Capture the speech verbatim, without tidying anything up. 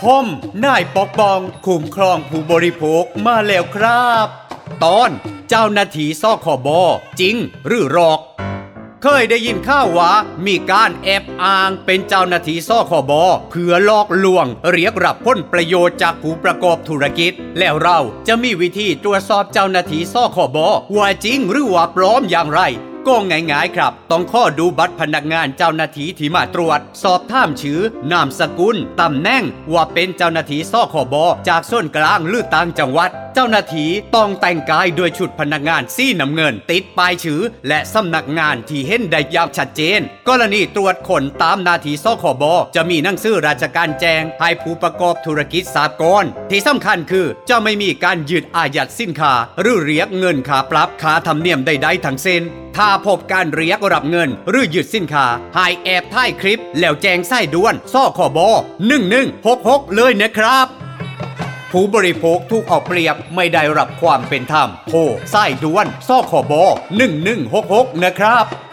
ผมนายปกป้องคุ้มครองผู้บริโภคมาแล้วครับตอนเจ้าหน้าที่สคบจริงหรือหลอกเคยได้ยินข่าวว่ามีการแอบอ้างเป็นเจ้าหน้าที่สคบเพื่อหลอกลวงเรียกรับผลประโยชน์จากผู้ประกอบธุรกิจแล้วเราจะมีวิธีตรวจสอบเจ้าหน้าที่สคบว่าจริงหรือว่าปลอมอย่างไรก็ง่ายๆครับต้องข้อดูบัตรพนักงานเจ้าหน้าที่ที่มาตรวจสอบถามชื่อนามสกุลตำแหน่งว่าเป็นเจ้าหน้าที่สคบจากส่วนกลางหรือต่างจังหวัดเจ้าหน้าที่ต้องแต่งกายด้วยชุดพนักงานสีน้ำเงินติดป้ายชื่อและสำนักงานที่เห็นได้อย่างชัดเจนกรณีตรวจคนตามหน้าที่สคบจะมีหนังสือราชการแจ้งให้ผู้ประกอบธุรกิจสากลที่สำคัญคือจะไม่มีการยึดอายัดสินค้าหรือเรียกเงินค่าปรับค่าธรรมเนียมใดๆทั้งสิ้นถ้าพบการเรียกรับเงินหรือยึดสินค้าให้แอบถ่ายคลิปแล้วแจ้งสายด่วนสคบหนึ่งหนึ่งหกหกเลยนะครับผู้บริโภคถูกเอาเปรียบไม่ได้รับความเป็นธรรมโทรสายด่วนสคบหนึ่งหนึ่งหกหกนะครับ